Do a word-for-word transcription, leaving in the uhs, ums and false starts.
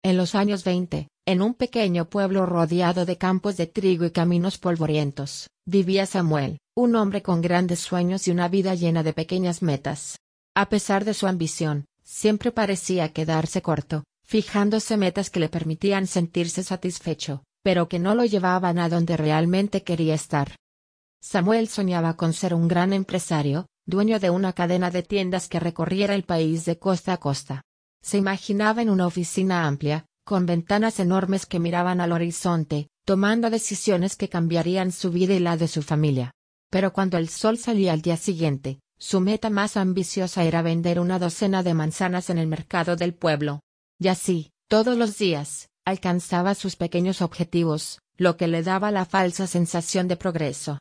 En los años veinte, en un pequeño pueblo rodeado de campos de trigo y caminos polvorientos, vivía Samuel, un hombre con grandes sueños y una vida llena de pequeñas metas. A pesar de su ambición, siempre parecía quedarse corto, fijándose metas que le permitían sentirse satisfecho, pero que no lo llevaban a donde realmente quería estar. Samuel soñaba con ser un gran empresario, dueño de una cadena de tiendas que recorriera el país de costa a costa. Se imaginaba en una oficina amplia, con ventanas enormes que miraban al horizonte, tomando decisiones que cambiarían su vida y la de su familia. Pero cuando el sol salía al día siguiente, su meta más ambiciosa era vender una docena de manzanas en el mercado del pueblo. Y así, todos los días, alcanzaba sus pequeños objetivos, lo que le daba la falsa sensación de progreso.